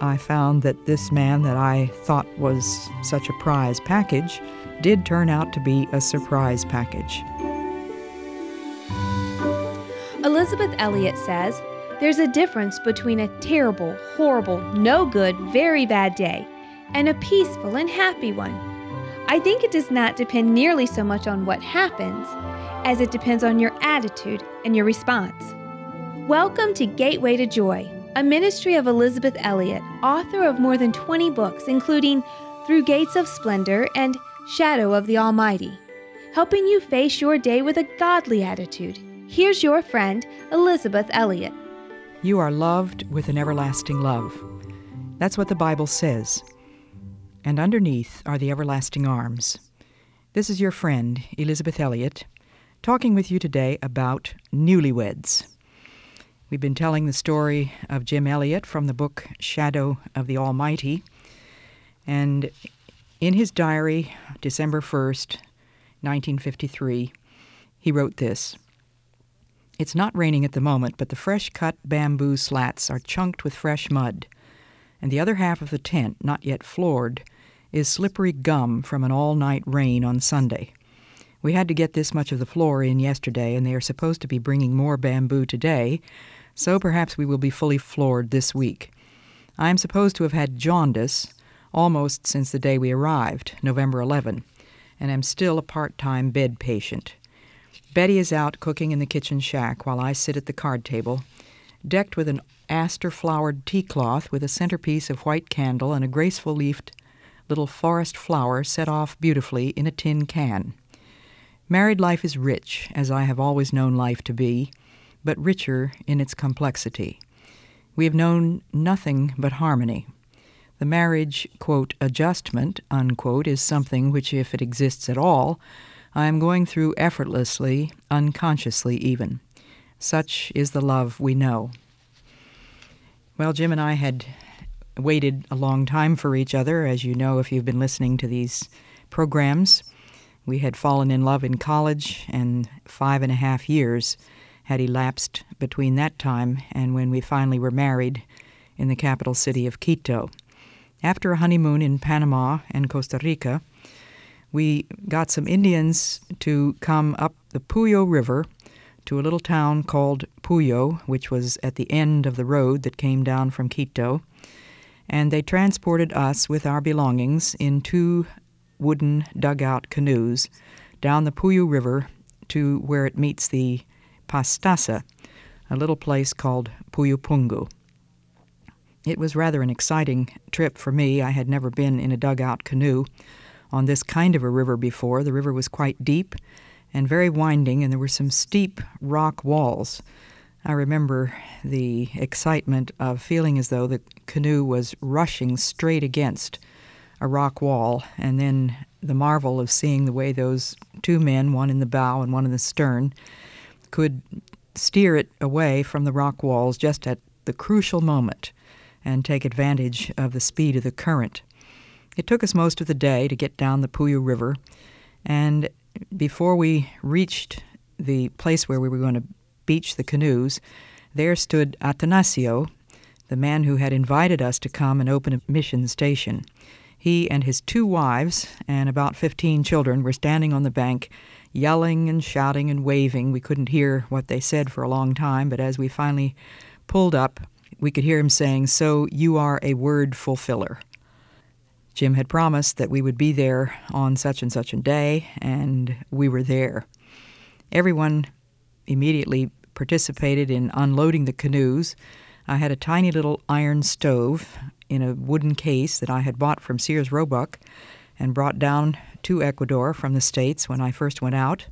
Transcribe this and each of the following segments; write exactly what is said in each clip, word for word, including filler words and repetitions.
I found that this man that I thought was such a prize package did turn out to be a surprise package. Elisabeth Elliot says, there's a difference between a terrible, horrible, no good, very bad day and a peaceful and happy one. I think it does not depend nearly so much on what happens as it depends on your attitude and your response. Welcome to Gateway to Joy, a ministry of Elisabeth Elliot, author of more than twenty books, including Through Gates of Splendor and Shadow of the Almighty, helping you face your day with a godly attitude. Here's your friend, Elisabeth Elliot. You are loved with an everlasting love. That's what the Bible says. And underneath are the everlasting arms. This is your friend, Elisabeth Elliot, talking with you today about newlyweds. We've been telling the story of Jim Elliot from the book Shadow of the Almighty. And in his diary, December first, nineteen fifty-three, he wrote this. It's not raining at the moment, but the fresh-cut bamboo slats are chunked with fresh mud, and the other half of the tent, not yet floored, is slippery gum from an all-night rain on Sunday. We had to get this much of the floor in yesterday, and they are supposed to be bringing more bamboo today, so perhaps we will be fully floored this week. I am supposed to have had jaundice almost since the day we arrived, November eleventh, and am still a part-time bed patient. Betty is out cooking in the kitchen shack while I sit at the card table, decked with an aster-flowered tea cloth with a centerpiece of white candle and a graceful-leafed little forest flower set off beautifully in a tin can. Married life is rich, as I have always known life to be, but richer in its complexity. We have known nothing but harmony. The marriage, quote, adjustment, unquote, is something which, if it exists at all, I am going through effortlessly, unconsciously even. Such is the love we know. Well, Jim and I had waited a long time for each other, as you know if you've been listening to these programs. We had fallen in love in college, and five and a half years had elapsed between that time and when we finally were married in the capital city of Quito. After a honeymoon in Panama and Costa Rica, we got some Indians to come up the Puyo River to a little town called Puyo, which was at the end of the road that came down from Quito, and they transported us with our belongings in two wooden dugout canoes down the Puyo River to where it meets the Pastaza, a little place called Puyo Pungu. It was rather an exciting trip for me. I had never been in a dugout canoe on this kind of a river before. The river was quite deep and very winding, and there were some steep rock walls. I remember the excitement of feeling as though the canoe was rushing straight against a rock wall, and then the marvel of seeing the way those two men, one in the bow and one in the stern, could steer it away from the rock walls just at the crucial moment and take advantage of the speed of the current. It took us most of the day to get down the Puyo River, and before we reached the place where we were going to beach the canoes, there stood Atanasio, the man who had invited us to come and open a mission station. He and his two wives and about fifteen children were standing on the bank, yelling and shouting and waving. We couldn't hear what they said for a long time, but as we finally pulled up, we could hear him saying, "So you are a word fulfiller." Jim had promised that we would be there on such and such a day, and we were there. Everyone immediately participated in unloading the canoes. I had a tiny little iron stove in a wooden case that I had bought from Sears Roebuck and brought down to Ecuador from the States when I first went out.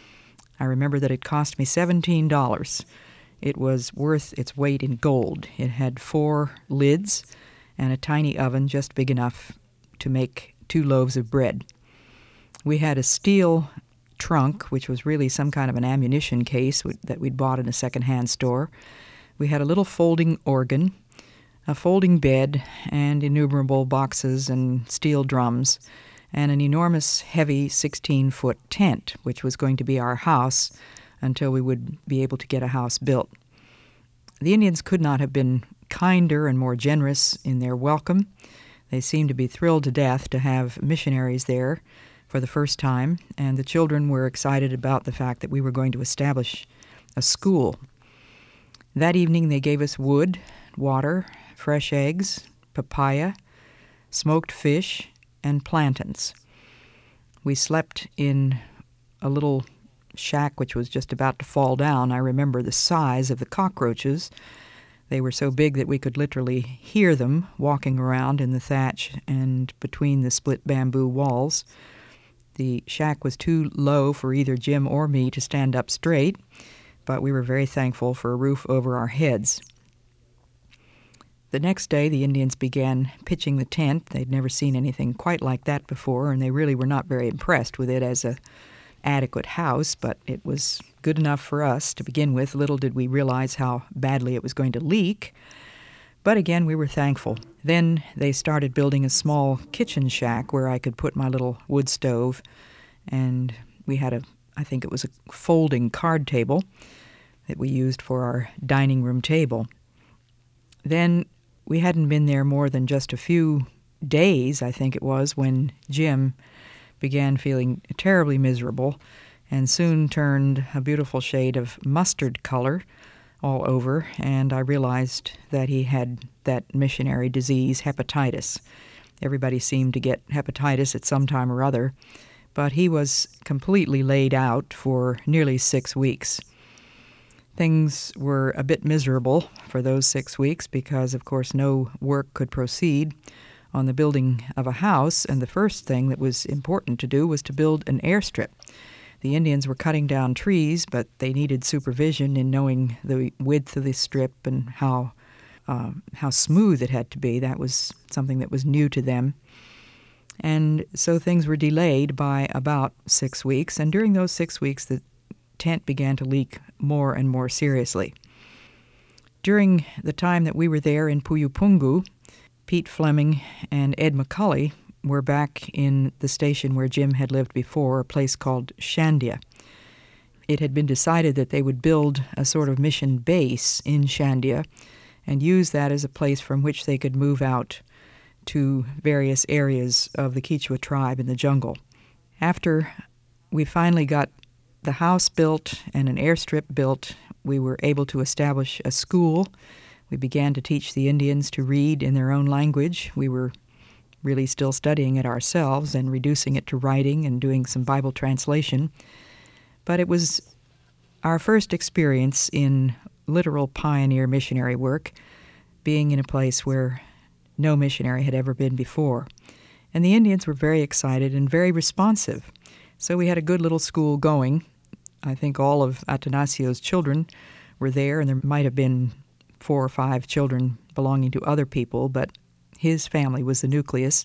I remember that it cost me seventeen dollars. It was worth its weight in gold. It had four lids and a tiny oven just big enough to make two loaves of bread. We had a steel trunk, which was really some kind of an ammunition case that we'd bought in a secondhand store. We had a little folding organ, a folding bed, and innumerable boxes and steel drums, and an enormous, heavy sixteen-foot tent, which was going to be our house until we would be able to get a house built. The Indians could not have been kinder and more generous in their welcome. They seemed to be thrilled to death to have missionaries there for the first time, and the children were excited about the fact that we were going to establish a school. That evening they gave us wood, water, fresh eggs, papaya, smoked fish, and plantains. We slept in a little shack which was just about to fall down. I remember the size of the cockroaches. They were so big that we could literally hear them walking around in the thatch and between the split bamboo walls. The shack was too low for either Jim or me to stand up straight, but we were very thankful for a roof over our heads. The next day, the Indians began pitching the tent. They'd never seen anything quite like that before, and they really were not very impressed with it as an adequate house, but it was good enough for us to begin with. Little did we realize how badly it was going to leak. But again, we were thankful. Then they started building a small kitchen shack where I could put my little wood stove, and we had a, I think it was a folding card table that we used for our dining room table. Then we hadn't been there more than just a few days, I think it was, when Jim began feeling terribly miserable and soon turned a beautiful shade of mustard color all over, and I realized that he had that missionary disease, hepatitis. Everybody seemed to get hepatitis at some time or other, but he was completely laid out for nearly six weeks. Things were a bit miserable for those six weeks because, of course, no work could proceed on the building of a house, and the first thing that was important to do was to build an airstrip. The Indians were cutting down trees, but they needed supervision in knowing the width of the strip and how uh, how smooth it had to be. That was something that was new to them. And so things were delayed by about six weeks, and during those six weeks the tent began to leak more and more seriously. During the time that we were there in Puyupungu, Pete Fleming and Ed McCully were back in the station where Jim had lived before, a place called Shandia. It had been decided that they would build a sort of mission base in Shandia and use that as a place from which they could move out to various areas of the Quechua tribe in the jungle. After we finally got the house built and an airstrip built, we were able to establish a school. We began to teach the Indians to read in their own language. We were really still studying it ourselves and reducing it to writing and doing some Bible translation. But it was our first experience in literal pioneer missionary work, being in a place where no missionary had ever been before. And the Indians were very excited and very responsive. So we had a good little school going. I think all of Atanasio's children were there, and there might have been four or five children belonging to other people, but his family was the nucleus.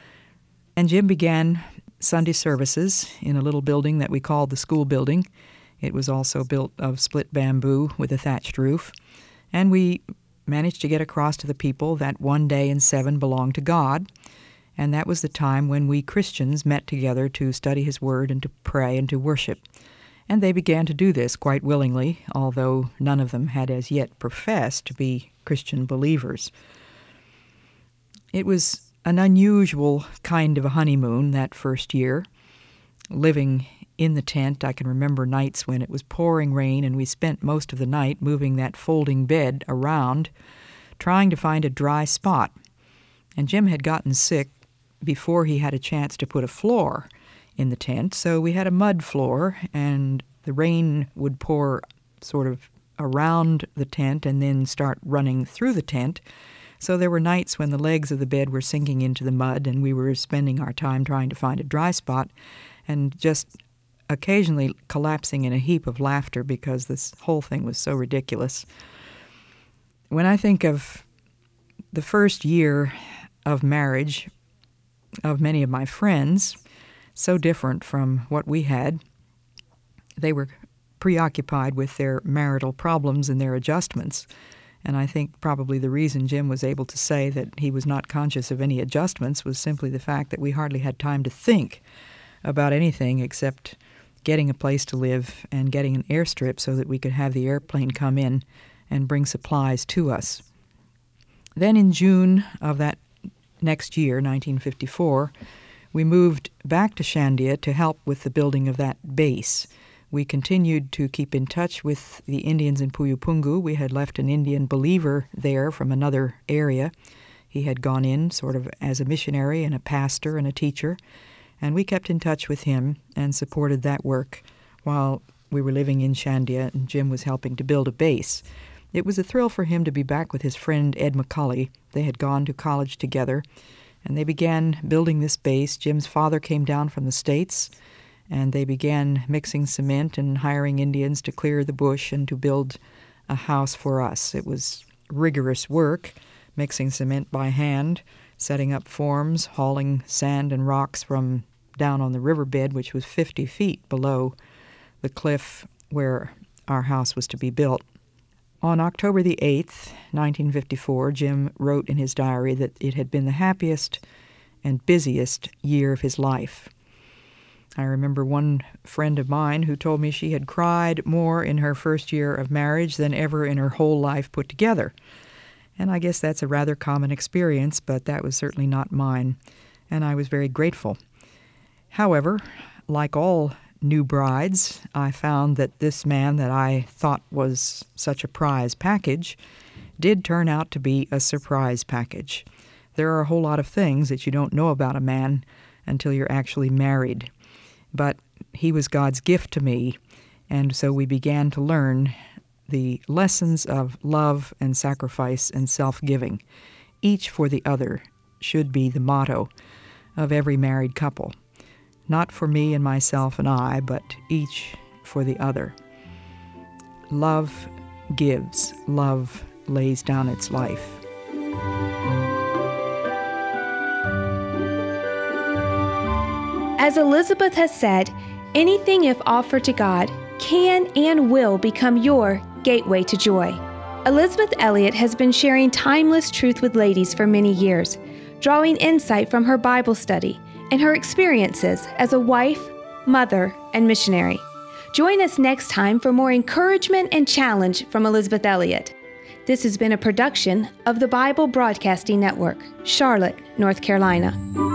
And Jim began Sunday services in a little building that we called the school building. It was also built of split bamboo with a thatched roof. And we managed to get across to the people that one day in seven belonged to God. And that was the time when we Christians met together to study His Word and to pray and to worship. And they began to do this quite willingly, although none of them had as yet professed to be Christian believers. It was an unusual kind of a honeymoon that first year. Living in the tent, I can remember nights when it was pouring rain and we spent most of the night moving that folding bed around, trying to find a dry spot. And Jim had gotten sick before he had a chance to put a floor in the tent, so we had a mud floor, and the rain would pour sort of around the tent and then start running through the tent. So there were nights when the legs of the bed were sinking into the mud and we were spending our time trying to find a dry spot and just occasionally collapsing in a heap of laughter because this whole thing was so ridiculous. When I think of the first year of marriage of many of my friends, so different from what we had, they were preoccupied with their marital problems and their adjustments. And I think probably the reason Jim was able to say that he was not conscious of any adjustments was simply the fact that we hardly had time to think about anything except getting a place to live and getting an airstrip so that we could have the airplane come in and bring supplies to us. Then in June of that next year, nineteen fifty-four, we moved back to Shandia to help with the building of that base. We continued to keep in touch with the Indians in Puyupungu. We had left an Indian believer there from another area. He had gone in sort of as a missionary and a pastor and a teacher, and we kept in touch with him and supported that work while we were living in Shandia, and Jim was helping to build a base. It was a thrill for him to be back with his friend Ed McCully. They had gone to college together, and they began building this base. Jim's father came down from the States, and they began mixing cement and hiring Indians to clear the bush and to build a house for us. It was rigorous work, mixing cement by hand, setting up forms, hauling sand and rocks from down on the riverbed, which was fifty feet below the cliff where our house was to be built. On October the eighth, nineteen fifty-four, Jim wrote in his diary that it had been the happiest and busiest year of his life. I remember one friend of mine who told me she had cried more in her first year of marriage than ever in her whole life put together. And I guess that's a rather common experience, but that was certainly not mine, and I was very grateful. However, like all new brides, I found that this man that I thought was such a prize package did turn out to be a surprise package. There are a whole lot of things that you don't know about a man until you're actually married. But he was God's gift to me, and so we began to learn the lessons of love and sacrifice and self-giving. Each for the other should be the motto of every married couple. Not for me and myself and I, but each for the other. Love gives. Love lays down its life. As Elizabeth has said, anything if offered to God can and will become your gateway to joy. Elizabeth Elliot has been sharing timeless truth with ladies for many years, drawing insight from her Bible study and her experiences as a wife, mother, and missionary. Join us next time for more encouragement and challenge from Elizabeth Elliot. This has been a production of the Bible Broadcasting Network, Charlotte, North Carolina.